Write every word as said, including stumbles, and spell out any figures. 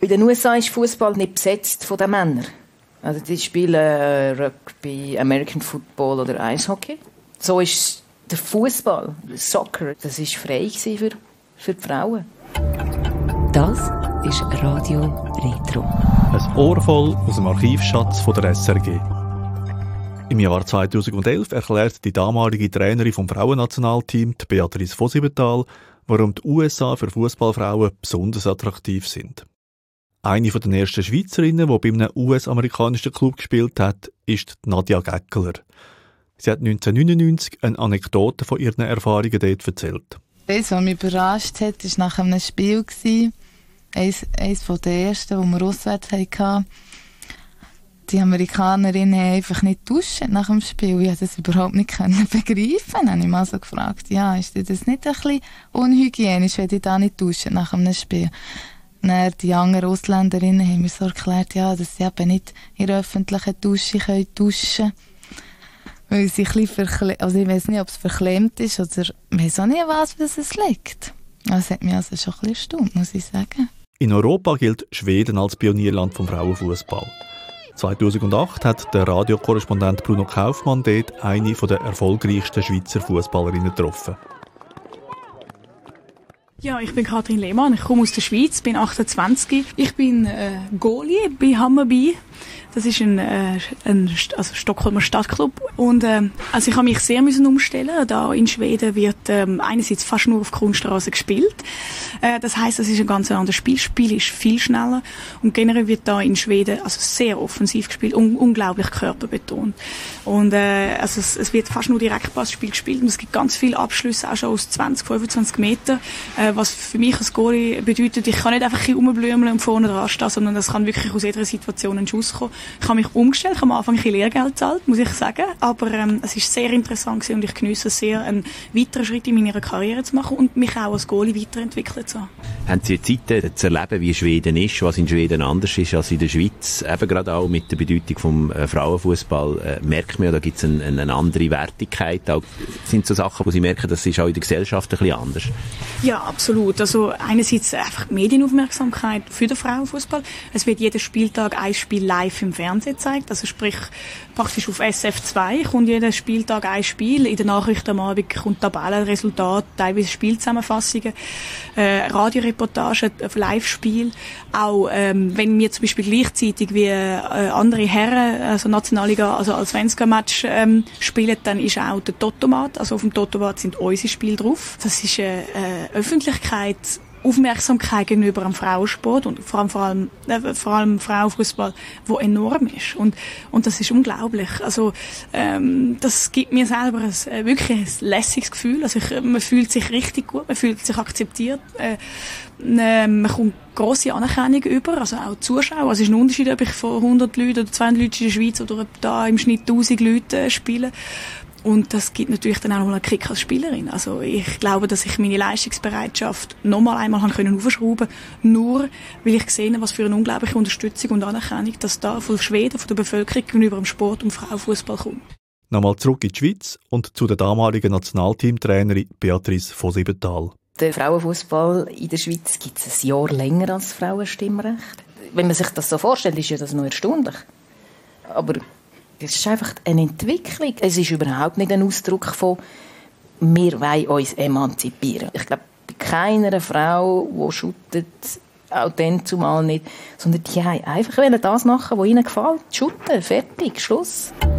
In den U S A ist Fußball nicht besetzt von den Männern. Also die spielen äh, Rugby, American Football oder Eishockey. So ist der Fußball, Soccer, das ist frei für, für die Frauen. Das ist Radio Retro. Ein Ohr voll aus dem Archivschatz von der S R G. Im Jahr zweitausendelf erklärt die damalige Trainerin vom Frauennationalteam, Beatrice von Siebenthal, warum die U S A für Fußballfrauen besonders attraktiv sind. Eine von den ersten Schweizerinnen, die bei einem U S-amerikanischen Club gespielt hat, ist Nadja Gäckeler. Sie hat neunzehnhundertneunundneunzig eine Anekdote von ihren Erfahrungen dort erzählt. Das, was mich überrascht hat, war nach einem Spiel. Eines, eines der ersten, die wir auswärts hatten. Die Amerikanerinnen haben einfach nicht duschen nach dem Spiel. Ich konnte das überhaupt nicht begreifen. Dann habe ich mal so gefragt, ja, ist das nicht ein bisschen unhygienisch, wenn die da nicht duschen nach einem Spiel? Dann die anderen Ausländerinnen haben mir so erklärt, ja, dass sie eben nicht in der öffentlichen Dusche können duschen können. Weil sie ein bisschen verklemmt, also ich weiss nicht, ob es verklemmt ist oder ich weiss auch nicht, was es liegt. Das hat mich also schon ein bisschen erstaunt, muss ich sagen. In Europa gilt Schweden als Pionierland vom Frauenfußball. zweitausendacht hat der Radiokorrespondent Bruno Kaufmann dort eine der erfolgreichsten Schweizer Fußballerinnen getroffen. Ja, ich bin Kathrin Lehmann, ich komme aus der Schweiz, bin achtundzwanzig. Ich bin äh, Goalie bei Hammarby. Das ist ein, äh, ein also Stockholmer Stadtclub. Und äh, also ich habe mich sehr müssen umstellen. Da in Schweden wird ähm, einerseits fast nur auf Kunststraße gespielt. Äh, das heisst, es ist ein ganz anderes Spiel. Das Spiel ist viel schneller. Und generell wird da in Schweden also sehr offensiv gespielt, un- unglaublich körperbetont. Und äh, also es, es wird fast nur Direktpassspiel gespielt. Und es gibt ganz viele Abschlüsse, auch schon aus zwanzig, fünfundzwanzig Metern. Äh, was für mich als Goalie bedeutet, ich kann nicht einfach ein rumblümeln und vorne dran stehen, sondern es kann wirklich aus jeder Situation ein Schuss kommen. Ich habe mich umgestellt, ich habe am Anfang ein bisschen Lehrgeld gezahlt, muss ich sagen, aber ähm, es ist sehr interessant gewesen und ich geniesse es sehr, einen weiteren Schritt in meiner Karriere zu machen und mich auch als Goalie weiterentwickelt zu haben. Haben Sie Zeit zu erleben, wie Schweden ist, was in Schweden anders ist als in der Schweiz? Eben gerade auch mit der Bedeutung des äh, Frauenfußball äh, merkt man ja, da gibt es ein, ein, eine andere Wertigkeit. Auch, sind so Sachen, wo Sie merken, das ist auch in der Gesellschaft ein bisschen anders? Ja, absolut. Also einerseits einfach die Medienaufmerksamkeit für den Frauenfußball. Es wird jeden Spieltag ein Spiel live im Fernsehen gezeigt, also sprich praktisch auf S F zwei kommt jeden Spieltag ein Spiel, in den Nachrichten am Abend kommt Tabellen, Resultate, teilweise Spielzusammenfassungen, äh, Radioreportagen, Live-Spiel, auch ähm, wenn wir zum Beispiel gleichzeitig wie äh, andere Herren, also Nationalliga, also als Svenska-Match ähm, spielen, dann ist auch der Totomat, also auf dem Totomat sind unsere Spiele drauf. Das ist eine äh, Öffentlichkeit, Aufmerksamkeit gegenüber dem Frauensport und vor allem, vor allem, äh, vor allem Frauenfußball, wo enorm ist. Und, und das ist unglaublich. Also, ähm, das gibt mir selber ein, äh, wirklich ein lässiges Gefühl. Also ich, man fühlt sich richtig gut, man fühlt sich akzeptiert, äh, äh, man kommt grosse Anerkennung über, also auch Zuschauer. Also es ist ein Unterschied, ob ich vor hundert Leuten oder zweihundert Leuten in der Schweiz oder ob da im Schnitt tausend Leute äh, spielen. Und das gibt natürlich dann auch noch einen Kick als Spielerin. Also ich glaube, dass ich meine Leistungsbereitschaft noch mal einmal haben können aufschrauben, nur weil ich gesehen habe, was für eine unglaubliche Unterstützung und Anerkennung, dass da von Schweden, von der Bevölkerung gegenüber dem Sport und Frauenfußball kommt. Nochmal zurück in die Schweiz und zu der damaligen Nationalteamtrainerin Beatrice von Siebenthal. Der Frauenfußball in der Schweiz gibt es ein Jahr länger als Frauenstimmrecht. Wenn man sich das so vorstellt, ist ja das noch erstaunlich. Aber es ist einfach eine Entwicklung. Es ist überhaupt nicht ein Ausdruck von «wir wollen uns emanzipieren». Ich glaube, bei keiner Frau, die shootet, auch dann zumal nicht, sondern die haben einfach das machen, was ihnen gefällt. Shooten, fertig, Schluss.